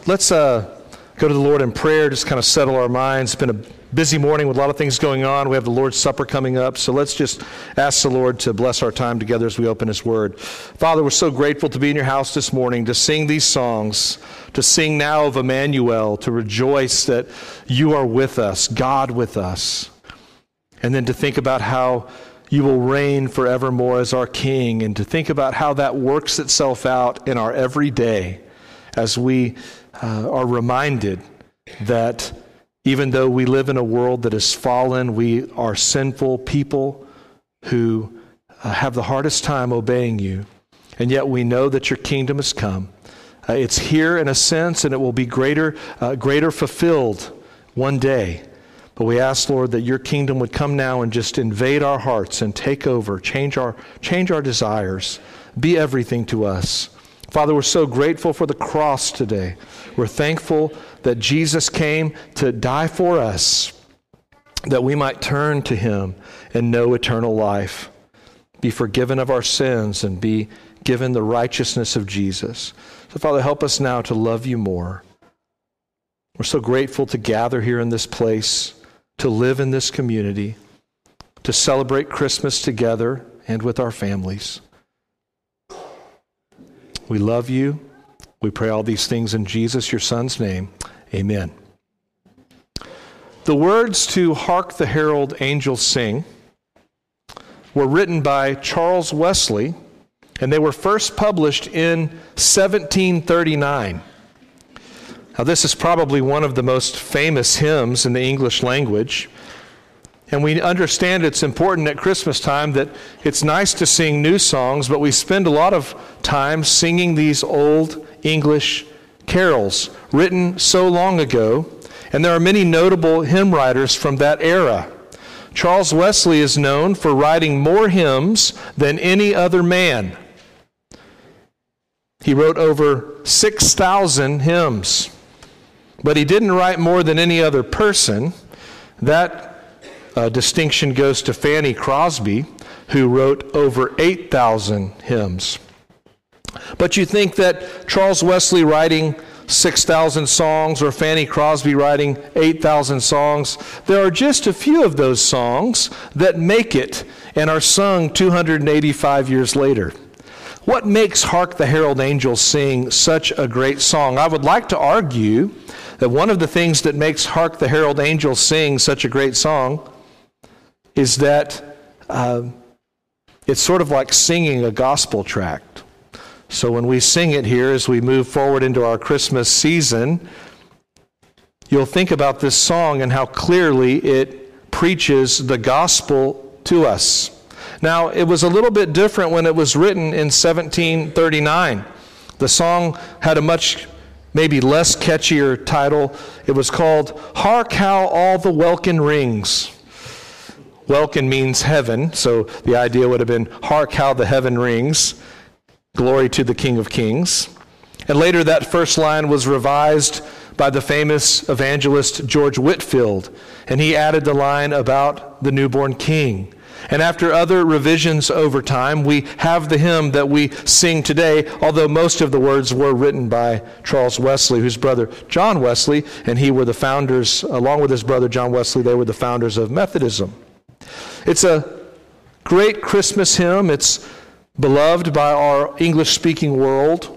Let's go to the Lord in prayer, just kind of settle our minds. It's been a busy morning with a lot of things going on. We have the Lord's Supper coming up, so let's just ask the Lord to bless our time together as we open His Word. Father, we're so grateful to be in your house this morning, to sing these songs, to sing now of Emmanuel, to rejoice that you are with us, God with us, and then to think about how you will reign forevermore as our King, and to think about how that works itself out in our everyday as we are reminded that even though we live in a world that is fallen, we are sinful people who have the hardest time obeying you, and yet we know that your kingdom has come. It's here in a sense, and it will be greater fulfilled one day. But we ask, Lord, that your kingdom would come now and just invade our hearts and take over, change our desires, be everything to us. Father, we're so grateful for the cross today. We're thankful that Jesus came to die for us, that we might turn to him and know eternal life, be forgiven of our sins, and be given the righteousness of Jesus. So, Father, help us now to love you more. We're so grateful to gather here in this place, to live in this community, to celebrate Christmas together and with our families. We love you. We pray all these things in Jesus, your Son's name. Amen. The words to Hark the Herald Angels Sing were written by Charles Wesley, and they were first published in 1739. Now, this is probably one of the most famous hymns in the English language, and we understand it's important at Christmas time that it's nice to sing new songs, but we spend a lot of time singing these old English carols written so long ago, and there are many notable hymn writers from that era. Charles Wesley is known for writing more hymns than any other man. He wrote over 6,000 hymns. But he didn't write more than any other person. That distinction goes to Fanny Crosby, who wrote over 8,000 hymns. But you think that Charles Wesley writing 6,000 songs or Fanny Crosby writing 8,000 songs, there are just a few of those songs that make it and are sung 285 years later. What makes Hark the Herald Angels Sing such a great song? I would like to argue that one of the things that makes Hark the Herald Angels Sing such a great song is that it's sort of like singing a gospel tract. So when we sing it here as we move forward into our Christmas season, you'll think about this song and how clearly it preaches the gospel to us. Now, it was a little bit different when it was written in 1739. The song had a much maybe less catchier title. It was called Hark How All the Welkin Rings. Welkin means heaven, so the idea would have been Hark How the Heaven Rings. Glory to the King of Kings. And later that first line was revised by the famous evangelist George Whitefield, and he added the line about the newborn king. And after other revisions over time, we have the hymn that we sing today, although most of the words were written by Charles Wesley, whose brother John Wesley, and he were the founders, along with his brother John Wesley, they were the founders of Methodism. It's a great Christmas hymn. It's beloved by our English-speaking world.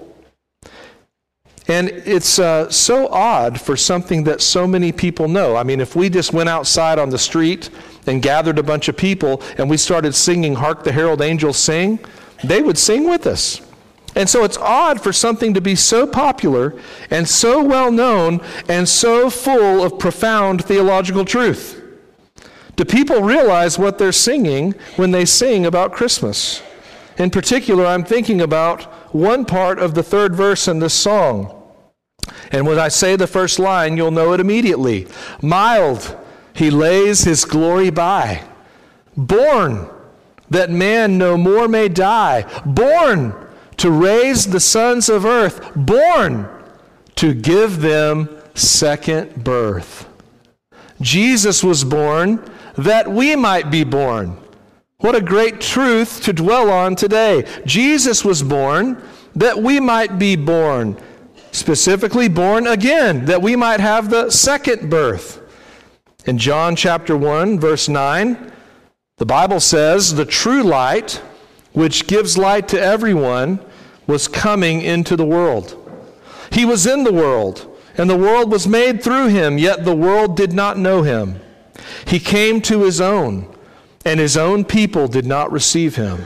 And it's so odd for something that so many people know. I mean, if we just went outside on the street and gathered a bunch of people and we started singing Hark the Herald Angels Sing, they would sing with us. And so it's odd for something to be so popular and so well known and so full of profound theological truth. Do people realize what they're singing when they sing about Christmas? In particular, I'm thinking about one part of the third verse in this song. And when I say the first line, you'll know it immediately. Mild, he lays his glory by. Born, that man no more may die. Born, to raise the sons of earth. Born, to give them second birth. Jesus was born that we might be born. What a great truth to dwell on today. Jesus was born that we might be born. specifically born again, that we might have the second birth. In John chapter 1, verse 9, the Bible says, the true light, which gives light to everyone, was coming into the world. He was in the world, and the world was made through him, yet the world did not know him. He came to his own, and his own people did not receive him.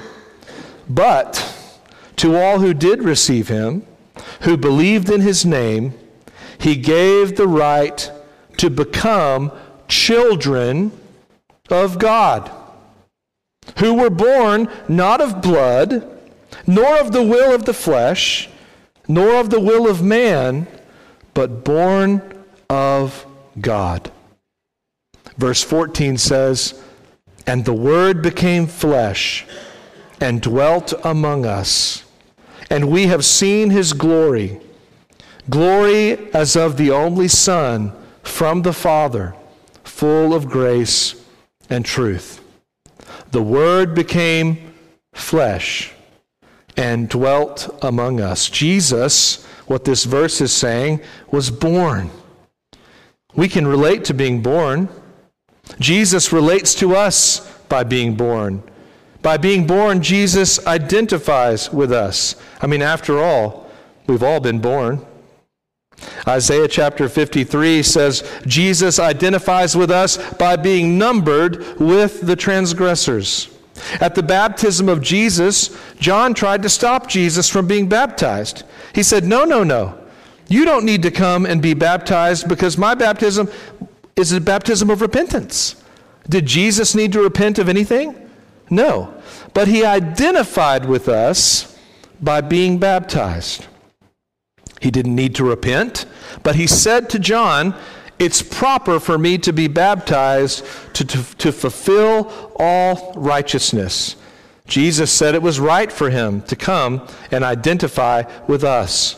But to all who did receive him, who believed in his name, he gave the right to become children of God, who were born not of blood, nor of the will of the flesh, nor of the will of man, but born of God. Verse 14 says, and the Word became flesh and dwelt among us, and we have seen his glory, glory as of the only Son from the Father, full of grace and truth. The Word became flesh and dwelt among us. Jesus, what this verse is saying, was born. We can relate to being born. Jesus relates to us by being born. By being born, Jesus identifies with us. I mean, after all, we've all been born. Isaiah chapter 53 says, Jesus identifies with us by being numbered with the transgressors. At the baptism of Jesus, John tried to stop Jesus from being baptized. He said, no. You don't need to come and be baptized because my baptism is a baptism of repentance. Did Jesus need to repent of anything? No. But he identified with us by being baptized. He didn't need to repent, but he said to John, it's proper for me to be baptized to fulfill all righteousness. Jesus said it was right for him to come and identify with us,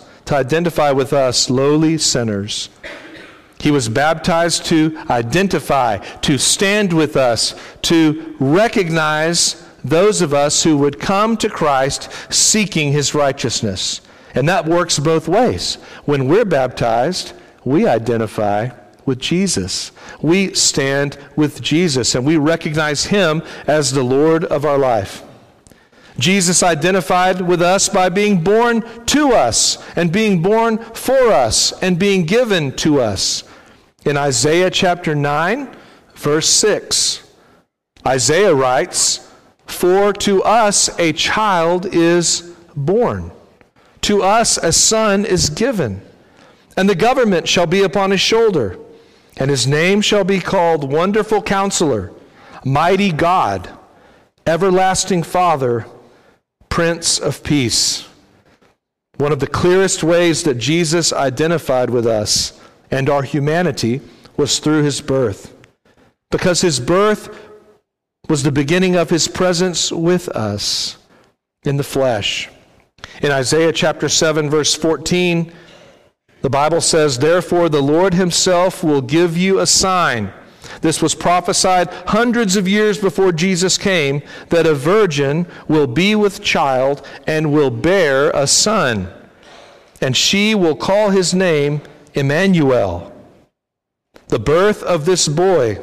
lowly sinners. He was baptized to identify, to stand with us, to recognize those of us who would come to Christ seeking his righteousness. And that works both ways. When we're baptized, we identify with Jesus. We stand with Jesus, and we recognize him as the Lord of our life. Jesus identified with us by being born to us, and being born for us, and being given to us. In Isaiah chapter 9, verse 6, Isaiah writes, for to us a child is born. To us a son is given, and the government shall be upon his shoulder, and his name shall be called Wonderful Counselor, Mighty God, Everlasting Father, Prince of Peace. One of the clearest ways that Jesus identified with us and our humanity was through his birth, because his birth was the beginning of his presence with us in the flesh. In Isaiah chapter 7, verse 14, the Bible says, therefore the Lord himself will give you a sign. This was prophesied hundreds of years before Jesus came, that a virgin will be with child and will bear a son, and she will call his name Emmanuel. The birth of this boy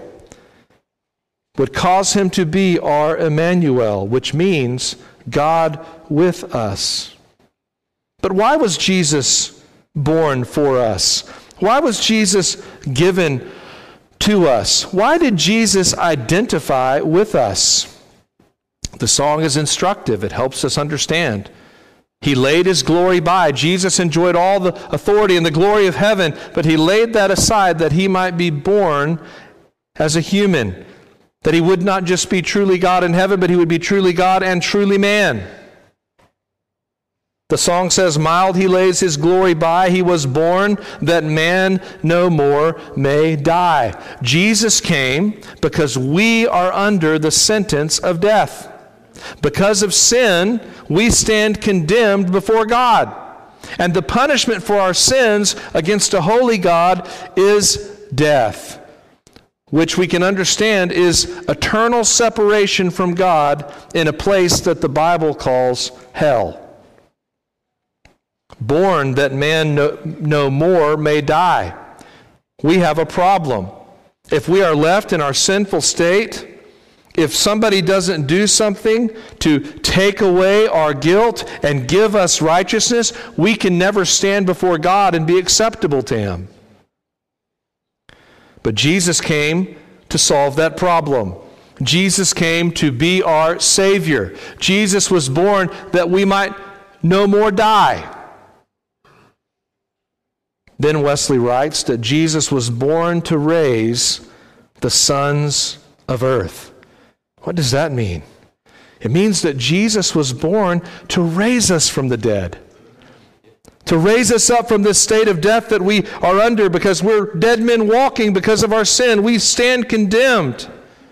would cause him to be our Emmanuel, which means God with us. But why was Jesus born for us? Why was Jesus given to us? Why did Jesus identify with us? The song is instructive. It helps us understand. He laid his glory by. Jesus enjoyed all the authority and the glory of heaven, but he laid that aside that he might be born as a human, that he would not just be truly God in heaven, but he would be truly God and truly man. The song says, mild he lays his glory by, he was born that man no more may die. Jesus came because we are under the sentence of death. Because of sin, we stand condemned before God. And the punishment for our sins against a holy God is death, which we can understand is eternal separation from God in a place that the Bible calls hell. born that man no more may die. We have a problem. If we are left in our sinful state, if somebody doesn't do something to take away our guilt and give us righteousness, we can never stand before God and be acceptable to Him. But Jesus came to solve that problem. Jesus came to be our Savior. Jesus was born that we might no more die. Then Wesley writes that Jesus was born to raise the sons of earth. What does that mean? It means that Jesus was born to raise us from the dead, to raise us up from this state of death that we are under because we're dead men walking because of our sin. We stand condemned.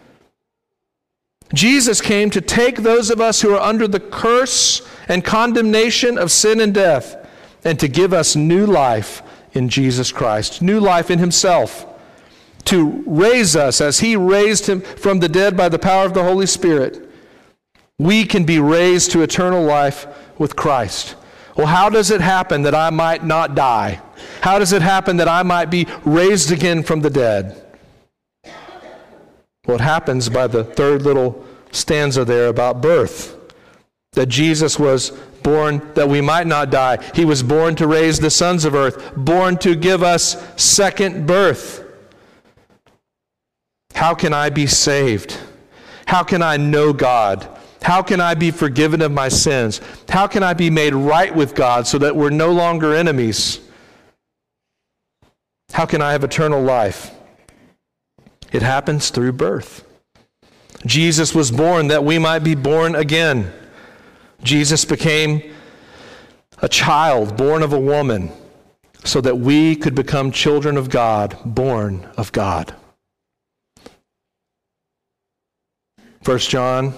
Jesus came to take those of us who are under the curse and condemnation of sin and death and to give us new life in Jesus Christ, new life in Himself, to raise us as He raised Him from the dead by the power of the Holy Spirit. We can be raised to eternal life with Christ. Well, how does it happen that I might not die? How does it happen that I might be raised again from the dead? Well, it happens by the third little stanza there about birth. That Jesus was born that we might not die. He was born to raise the sons of earth, born to give us second birth. How can I be saved? How can I know God? How can I be forgiven of my sins? How can I be made right with God so that we're no longer enemies? How can I have eternal life? It happens through birth. Jesus was born that we might be born again. Jesus became a child born of a woman so that we could become children of God, born of God. 1 John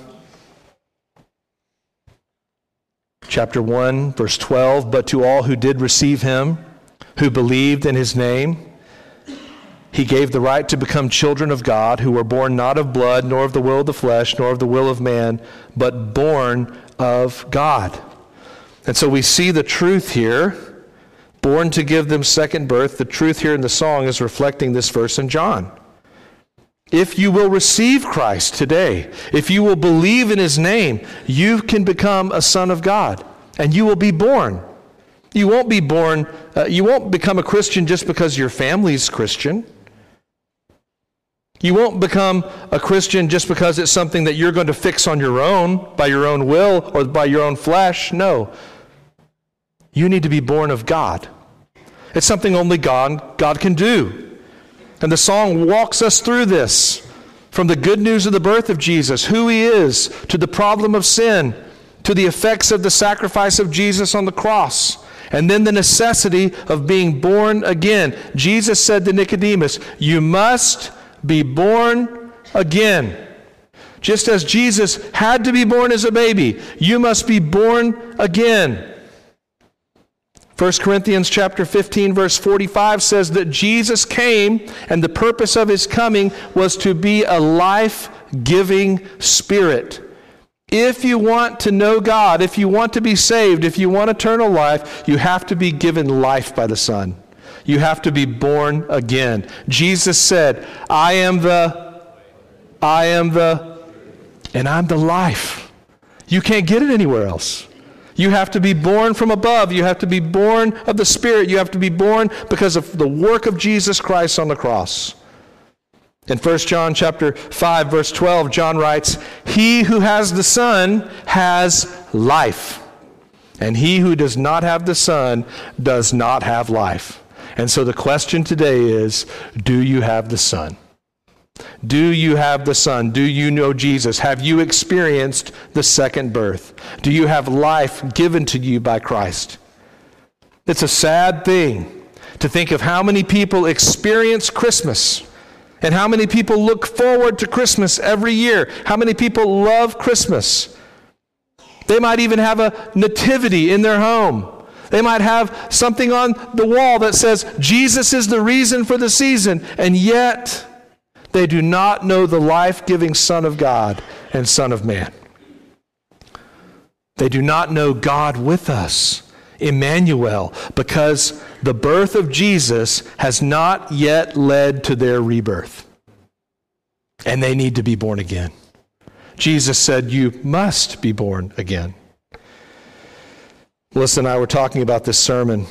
chapter 1, verse 12, but to all who did receive Him, who believed in His name, He gave the right to become children of God, who were born not of blood, nor of the will of the flesh, nor of the will of man, but born of God. And so we see the truth here, born to give them second birth. The truth here in the song is reflecting this verse in John. If you will receive Christ today, if you will believe in His name, you can become a son of God, and you will be born. You won't be born, you won't become a Christian just because your family's Christian. You won't become a Christian just because it's something that you're going to fix on your own, by your own will, or by your own flesh. No. You need to be born of God. It's something only God can do. And the song walks us through this, from the good news of the birth of Jesus, who He is, to the problem of sin, to the effects of the sacrifice of Jesus on the cross, and then the necessity of being born again. Jesus said to Nicodemus, you must be born again. Just as Jesus had to be born as a baby, you must be born again. 1 Corinthians chapter 15, verse 45 says that Jesus came, and the purpose of His coming was to be a life-giving Spirit. If you want to know God, if you want to be saved, if you want eternal life, you have to be given life by the Son. You have to be born again. Jesus said, I am the, and I'm the life. You can't get it anywhere else. You have to be born from above. You have to be born of the Spirit. You have to be born because of the work of Jesus Christ on the cross. In 1 John chapter 5, verse 12, John writes, he who has the Son has life, and he who does not have the Son does not have life. And so the question today is, do you have the Son? Do you have the Son? Do you know Jesus? Have you experienced the second birth? Do you have life given to you by Christ? It's a sad thing to think of how many people experience Christmas and how many people look forward to Christmas every year. How many people love Christmas? They might even have a nativity in their home. They might have something on the wall that says, Jesus is the reason for the season, and yet they do not know the life-giving Son of God and Son of Man. They do not know God with us Emmanuel, because the birth of Jesus has not yet led to their rebirth. And they need to be born again. Jesus said, you must be born again. Melissa and I were talking about this sermon,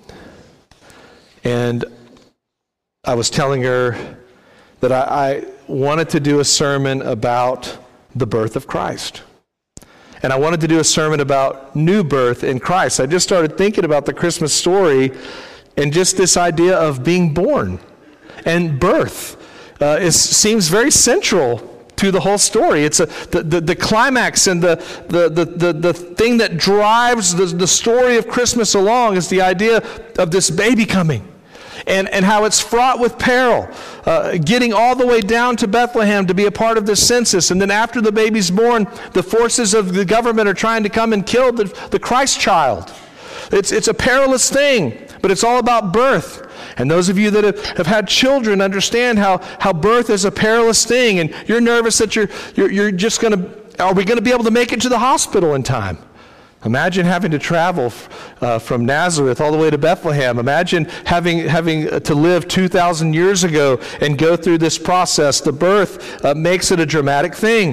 and I was telling her that I wanted to do a sermon about the birth of Christ. And I wanted to do a sermon about new birth in Christ. I just started thinking about the Christmas story and just this idea of being born and birth. It seems very central to the whole story. It's the climax and the thing that drives the story of Christmas along is the idea of this baby coming. And how it's fraught with peril, getting all the way down to Bethlehem to be a part of this census. And then after the baby's born, the forces of the government are trying to come and kill the Christ child. It's a perilous thing, but it's all about birth. And those of you that have had children understand how birth is a perilous thing. And you're nervous that you're just going to, are we going to be able to make it to the hospital in time? Imagine having to travel from Nazareth all the way to Bethlehem. Imagine having to live 2,000 years ago and go through this process. The birth makes it a dramatic thing.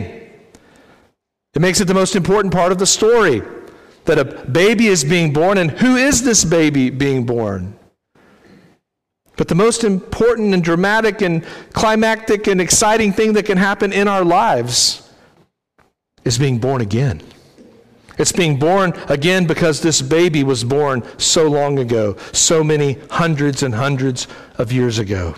It makes it the most important part of the story, that a baby is being born, and who is this baby being born? But the most important and dramatic and climactic and exciting thing that can happen in our lives is being born again. It's being born again because this baby was born so long ago, so many hundreds and hundreds of years ago.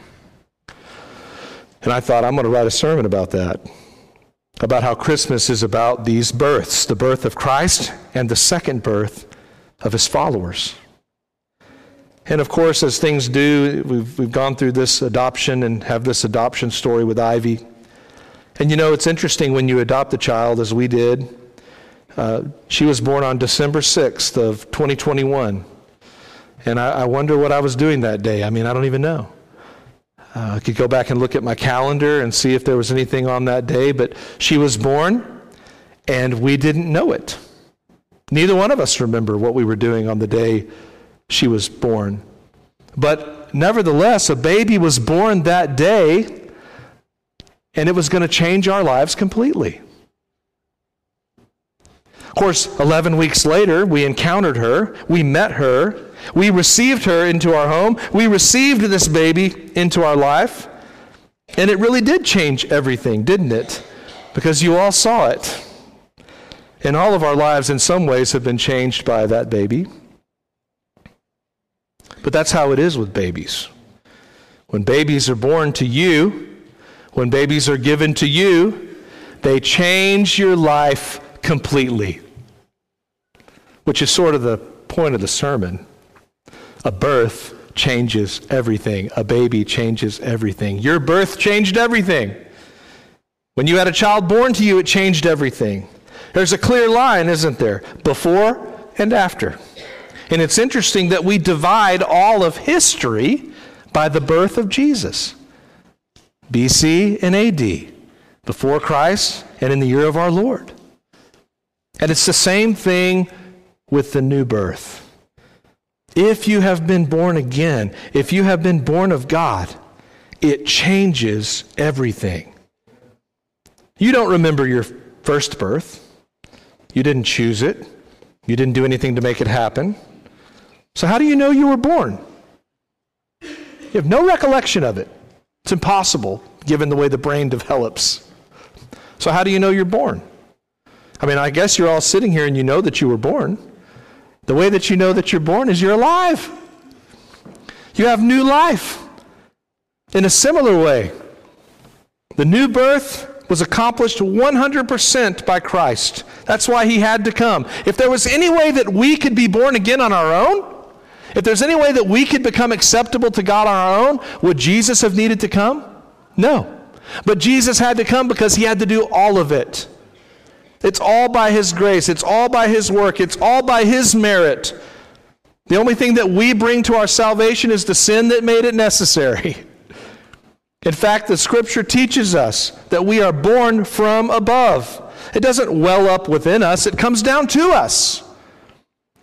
And I thought, I'm going to write a sermon about that, about how Christmas is about these births, the birth of Christ and the second birth of his followers. And of course, as things do, we've gone through this adoption and have this adoption story with Ivy. And you know, it's interesting when you adopt a child, as we did. She was born on December 6th of 2021. And I wonder what I was doing that day. I mean, I don't even know. I could go back and look at my calendar and see if there was anything on that day. But she was born, and we didn't know it. Neither one of us remember what we were doing on the day she was born. But nevertheless, a baby was born that day, and it was going to change our lives completely. Of course, 11 weeks later, we encountered her, we met her, we received her into our home, we received this baby into our life, and it really did change everything, didn't it? Because you all saw it. And all of our lives in some ways have been changed by that baby. But that's how it is with babies. When babies are born to you, when babies are given to you, they change your life completely, which is sort of the point of the sermon. A birth changes everything. A baby changes everything. Your birth changed everything. When you had a child born to you, it changed everything. There's a clear line, isn't there? Before and after. And it's interesting that we divide all of history by the birth of Jesus. BC and AD, before Christ and in the year of our Lord. And it's the same thing with the new birth. If you have been born again, if you have been born of God, it changes everything. You don't remember your first birth. You didn't choose it. You didn't do anything to make it happen. So how do you know you were born? You have no recollection of it. It's impossible, given the way the brain develops. So how do you know you're born? I mean, I guess you're all sitting here and you know that you were born. The way that you know that you're born is you're alive. You have new life. In a similar way, the new birth was accomplished 100% by Christ. That's why he had to come. If there was any way that we could be born again on our own, if there's any way that we could become acceptable to God on our own, would Jesus have needed to come? No. But Jesus had to come because he had to do all of it. It's all by his grace. It's all by his work. It's all by his merit. The only thing that we bring to our salvation is the sin that made it necessary. In fact, the scripture teaches us that we are born from above. It doesn't well up within us. It comes down to us.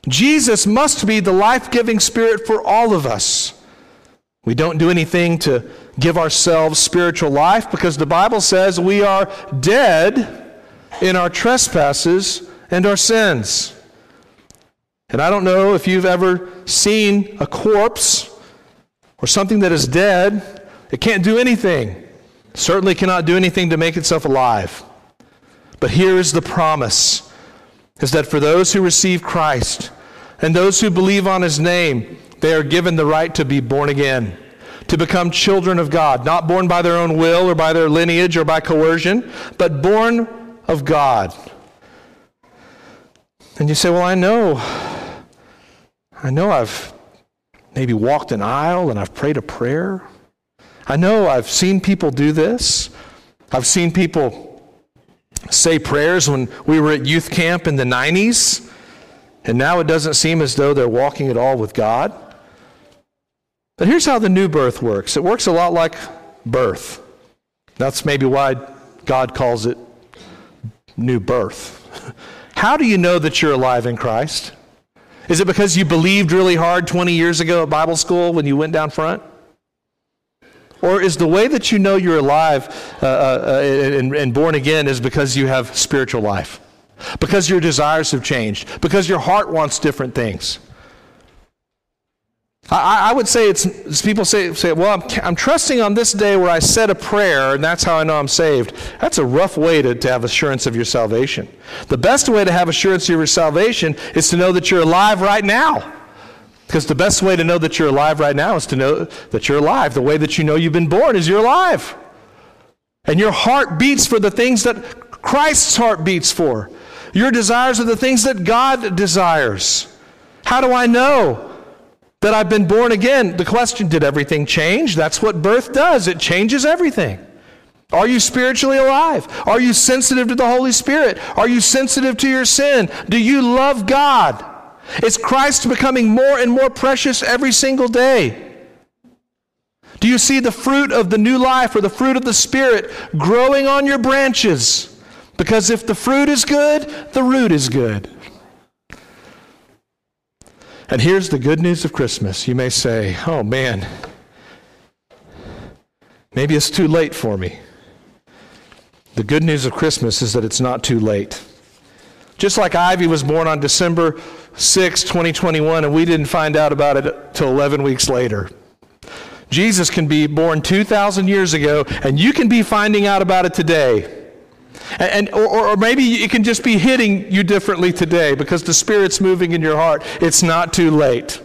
Jesus must be the life-giving Spirit for all of us. We don't do anything to give ourselves spiritual life because the Bible says we are dead in our trespasses and our sins. And I don't know if you've ever seen a corpse or something that is dead. It can't do anything. It certainly cannot do anything to make itself alive. But here is the promise, is that for those who receive Christ and those who believe on His name, they are given the right to be born again, to become children of God, not born by their own will or by their lineage or by coercion, but born of God. And you say, well, I know I've maybe walked an aisle and I've prayed a prayer. I know I've seen people do this. I've seen people say prayers when we were at youth camp in the 90s, and now it doesn't seem as though they're walking at all with God. But here's how the new birth works. It works a lot like birth. That's maybe why God calls it new birth. How do you know that you're alive in Christ? Is it because you believed really hard 20 years ago at Bible school when you went down front? Or is the way that you know you're alive and born again is because you have spiritual life? Because your desires have changed? Because your heart wants different things? I would say it's people say, well, I'm trusting on this day where I said a prayer, and that's how I know I'm saved. That's a rough way to have assurance of your salvation. The best way to have assurance of your salvation is to know that you're alive right now. Because the best way to know that you're alive right now is to know that you're alive. The way that you know you've been born is you're alive. And your heart beats for the things that Christ's heart beats for. Your desires are the things that God desires. How do I know that I've been born again? The question, did everything change? That's what birth does. It changes everything. Are you spiritually alive? Are you sensitive to the Holy Spirit? Are you sensitive to your sin? Do you love God? Is Christ becoming more and more precious every single day? Do you see the fruit of the new life or the fruit of the Spirit growing on your branches? Because if the fruit is good, the root is good. And here's the good news of Christmas. You may say, oh man, maybe it's too late for me. The good news of Christmas is that it's not too late. Just like Ivy was born on December 6, 2021, and we didn't find out about it till 11 weeks later. Jesus can be born 2,000 years ago, and you can be finding out about it today. Or maybe it can just be hitting you differently today because the Spirit's moving in your heart. It's not too late.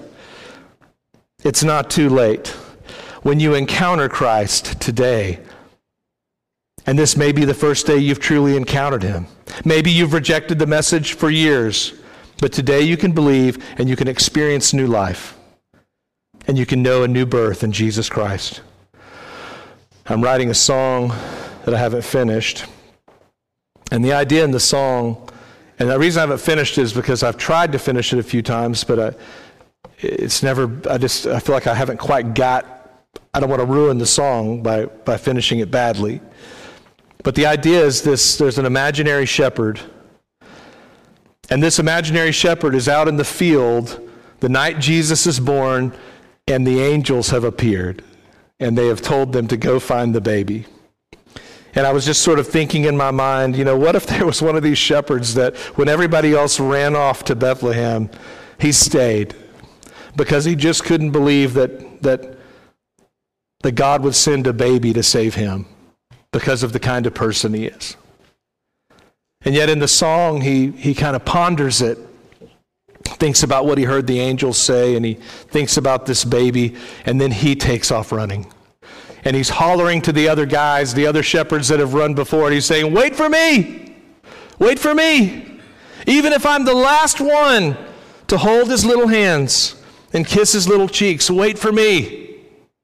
It's not too late. When you encounter Christ today, and this may be the first day you've truly encountered Him. Maybe you've rejected the message for years, but today you can believe and you can experience new life. And you can know a new birth in Jesus Christ. I'm writing a song that I haven't finished. And the idea in the song, and the reason I haven't finished is because I've tried to finish it a few times, but I feel like I haven't quite I don't want to ruin the song by finishing it badly. But the idea is this: there's an imaginary shepherd, and this imaginary shepherd is out in the field the night Jesus is born, and the angels have appeared, and they have told them to go find the baby. And I was just sort of thinking in my mind, what if there was one of these shepherds that when everybody else ran off to Bethlehem, he stayed because he just couldn't believe that God would send a baby to save him because of the kind of person he is. And yet in the song, he kind of ponders it, thinks about what he heard the angels say, and he thinks about this baby, and then he takes off running. And he's hollering to the other guys, the other shepherds that have run before, and he's saying, wait for me! Wait for me! Even if I'm the last one to hold his little hands and kiss his little cheeks, wait for me.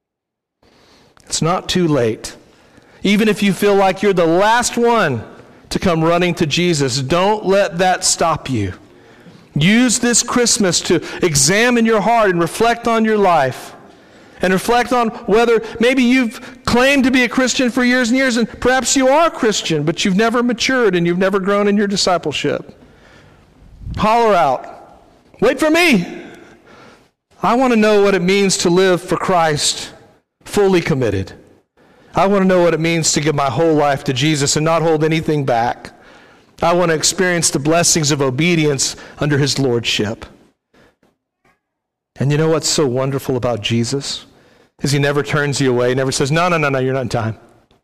It's not too late. Even if you feel like you're the last one to come running to Jesus, don't let that stop you. Use this Christmas to examine your heart and reflect on your life. And reflect on whether maybe you've claimed to be a Christian for years and years, and perhaps you are a Christian, but you've never matured and you've never grown in your discipleship. Holler out, Wait for me. I want to know what it means to live for Christ, fully committed. I want to know what it means to give my whole life to Jesus and not hold anything back. I want to experience the blessings of obedience under his lordship. And you know what's so wonderful about Jesus? Is he never turns you away, never says, no, you're not in time.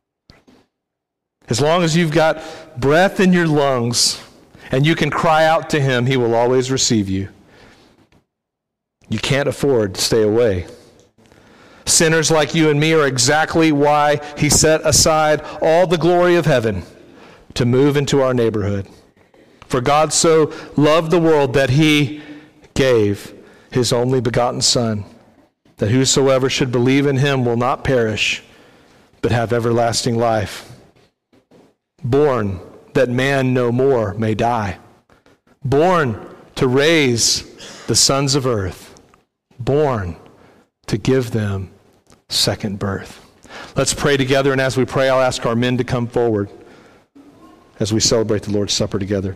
As long as you've got breath in your lungs and you can cry out to him, he will always receive you. You can't afford to stay away. Sinners like you and me are exactly why he set aside all the glory of heaven to move into our neighborhood. For God so loved the world that he gave his only begotten Son, that whosoever should believe in him will not perish, but have everlasting life. Born that man no more may die. Born to raise the sons of earth. Born to give them second birth. Let's pray together, and as we pray, I'll ask our men to come forward as we celebrate the Lord's Supper together.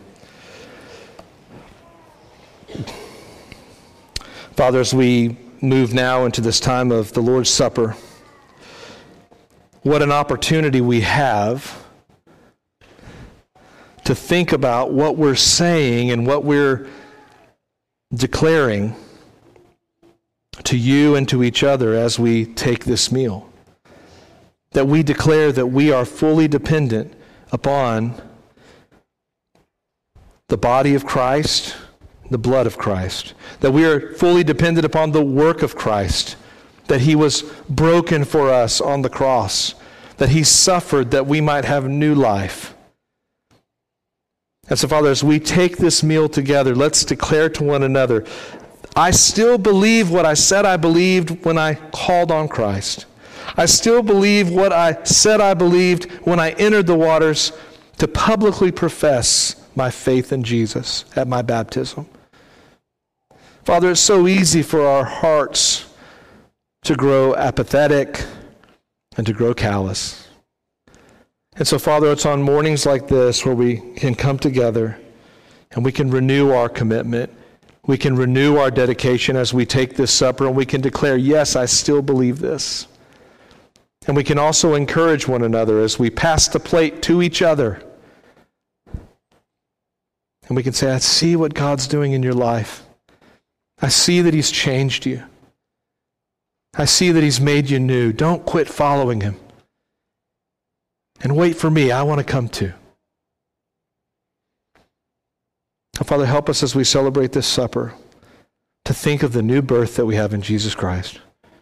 Father, as we move now into this time of the Lord's Supper, what an opportunity we have to think about what we're saying and what we're declaring to you and to each other as we take this meal. That we declare that we are fully dependent upon the body of Christ, the blood of Christ. That we are fully dependent upon the work of Christ. That he was broken for us on the cross. That he suffered that we might have new life. And so, Father, as we take this meal together, let's declare to one another, I still believe what I said I believed when I called on Christ. I still believe what I said I believed when I entered the waters to publicly profess my faith in Jesus at my baptism. Father, it's so easy for our hearts to grow apathetic and to grow callous. And so, Father, it's on mornings like this where we can come together and we can renew our commitment. We can renew our dedication as we take this supper, and we can declare, yes, I still believe this. And we can also encourage one another as we pass the plate to each other. And we can say, I see what God's doing in your life. I see that he's changed you. I see that he's made you new. Don't quit following him. And wait for me. I want to come too. Father, help us as we celebrate this supper to think of the new birth that we have in Jesus Christ.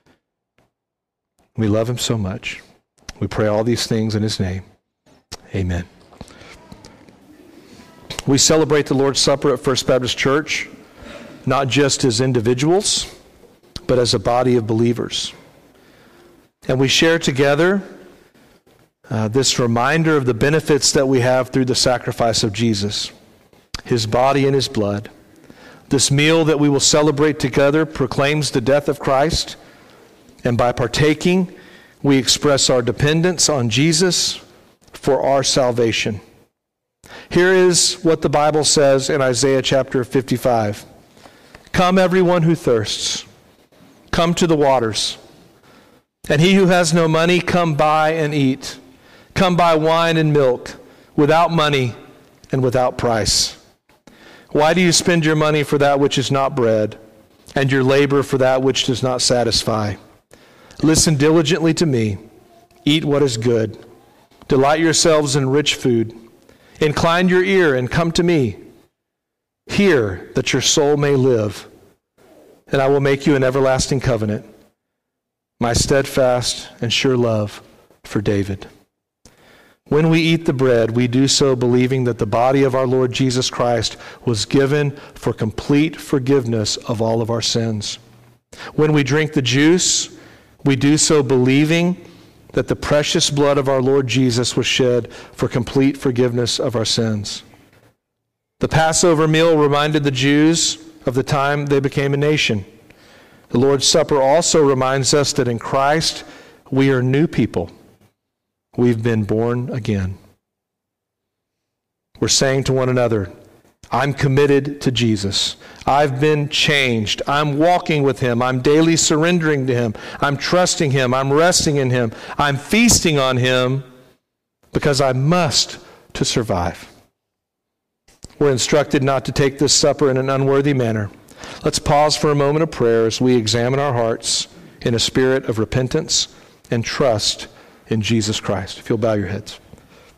We love him so much. We pray all these things in his name. Amen. We celebrate the Lord's Supper at First Baptist Church, not just as individuals, but as a body of believers. And we share together this reminder of the benefits that we have through the sacrifice of Jesus, his body and his blood. This meal that we will celebrate together proclaims the death of Christ, and by partaking, we express our dependence on Jesus for our salvation. Here is what the Bible says in Isaiah chapter 55. Come, everyone who thirsts, come to the waters. And he who has no money, come buy and eat. Come buy wine and milk, without money and without price. Why do you spend your money for that which is not bread, and your labor for that which does not satisfy? Listen diligently to me. Eat what is good. Delight yourselves in rich food. Incline your ear and come to me. Hear that your soul may live, and I will make you an everlasting covenant, my steadfast and sure love for David. When we eat the bread, we do so believing that the body of our Lord Jesus Christ was given for complete forgiveness of all of our sins. When we drink the juice, we do so believing that the precious blood of our Lord Jesus was shed for complete forgiveness of our sins. The Passover meal reminded the Jews of the time they became a nation. The Lord's Supper also reminds us that in Christ we are new people. We've been born again. We're saying to one another, I'm committed to Jesus. I've been changed. I'm walking with him. I'm daily surrendering to him. I'm trusting him. I'm resting in him. I'm feasting on him because I must to survive. We're instructed not to take this supper in an unworthy manner. Let's pause for a moment of prayer as we examine our hearts in a spirit of repentance and trust in Jesus Christ. If you'll bow your heads.